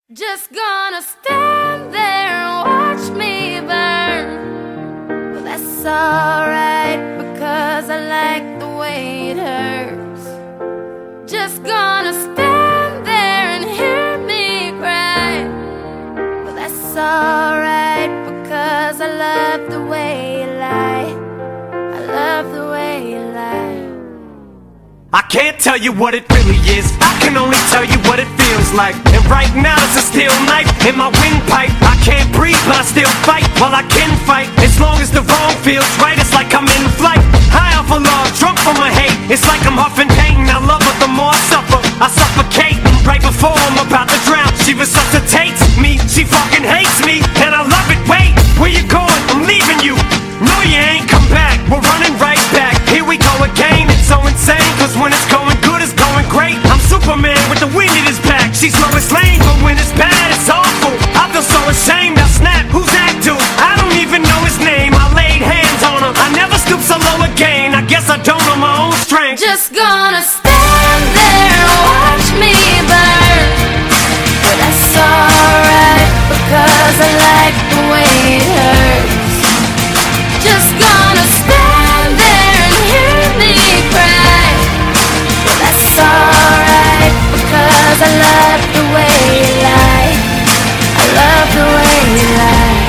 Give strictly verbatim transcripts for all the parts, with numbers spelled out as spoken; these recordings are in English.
Just gonna stand there and watch me burn. Well, that's alright, because I like the way it hurts. Just gonna stand there and hear me cry. Well, that's alright, because I love the way you lie. I love the way you lie. I can't tell you what it really is, I can only tell you what it feels like. And right now it's a steel knife in my windpipe. I can't breathe but I still fight, while I can fight. As long as the wrong feels right, it's like I'm in flight. High off of love, drunk from my hate. It's like I'm huffing pain, I love her the more I suffer. I suffocate, right before I'm about to drown. She resuscitates me, she fucking hates me, and I love it. Wait, where you going? I'm leaving you. No, you ain't come back, we're running right back. Here we go again, it's so insane, cause when it's going good, it's going great. I'm Superman with the wind in his back. She's Lois Lane, but when it's bad, it's awful. I feel so ashamed, I snap, who's that dude? I don't even know his name, I laid hands on him. I never stoop so low again, I guess I don't know my own strength. Just gonna stand there and watch me burn. But that's alright, because I like the way it hurts. Just gonna stand there and hear me cry. But that's alright, because I love the way you lie. I love the way you lie.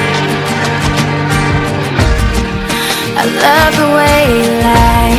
I love the way you lie.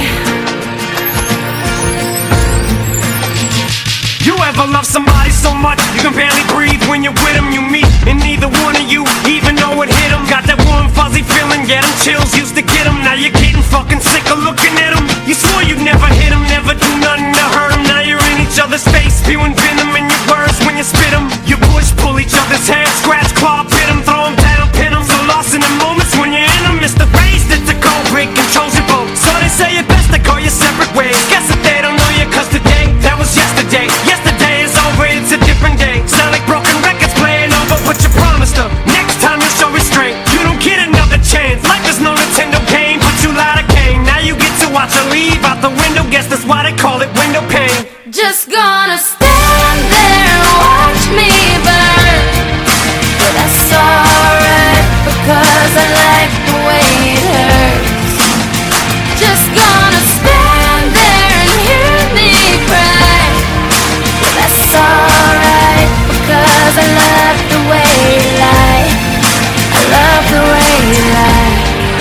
You ever love somebody so much you can barely breathe when you're with them? You meet and neither one of you even know it hit them. Got that warm fuzzy feeling, yeah, them chills used to get them. Now you're getting fucking sick of looking at them. You swore you'd never hit them, never do nothing to hurt them. Now you're in each other's face, spewing venom in your words when you spit them. You push, pull each other's hair, scratch, claw, pit them, throw them down, pin them. So lost in the moments when you're in them, it's the race that's the cold break controls your boat. So they say it best to go your separate ways. Guess that they don't know you, cause today, that was yesterday. Yesterday is over, it's a different day. Sound like broken records playing over what you promised her. Next time you show restraint, you don't get another chance. Life is no Nintendo game, but you lied again. Now you get to watch her leave out the window, guess that's why they call it window pane. Just gonna stand there and watch me burn. But that's alright, because I like the way it hurts. Just gonna stand there and hear me cry. But that's alright, because I love the way you lie. I love the way you lie.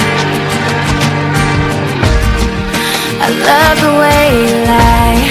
I love the way you lie.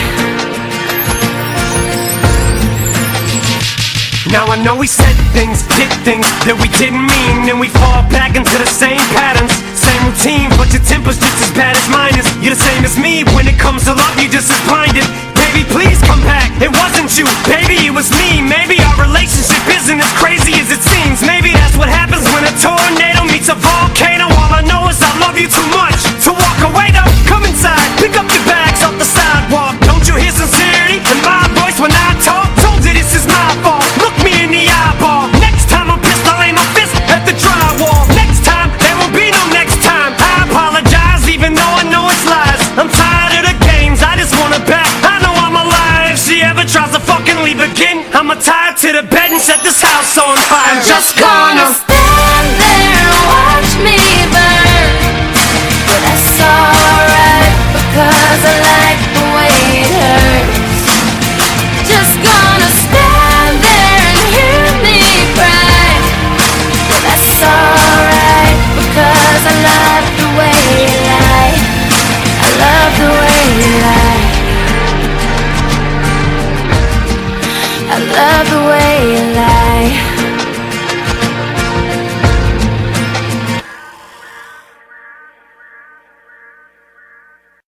Now I know we said things, did things that we didn't mean, and we fall back into the same patterns, same routine, but your temper's just as bad as mine is. You're the same as me, when it comes to love, you're just as blinded. Baby, please come back, it wasn't you, baby, it was me. Maybe our relationship isn't as crazy as it seems. Maybe that's what happens when a tornado meets a volcano. All I know is I love you too much to walk away though. Come inside, pick up your bags off the sidewalk. Don't you hear sincerity in my voice when I talk? Told you this is my fault, look me in the eyeball. Next time I'm pissed, I'll aim my fist at the drywall. Next time, there won't be no next time. I apologize, even though I know it's lies. I'm tired of the games, I just want her back. I know I'm alive. If she ever tries to fucking leave again, I'ma tie her to the bed and set this house on fire. I'm just gonna stand there and watch me burn. But that's alright, because I like the way it hurts. Just gonna stand there and hear me cry. But that's alright, because I love the way you lie. I love the way you lie. I love the way you lie.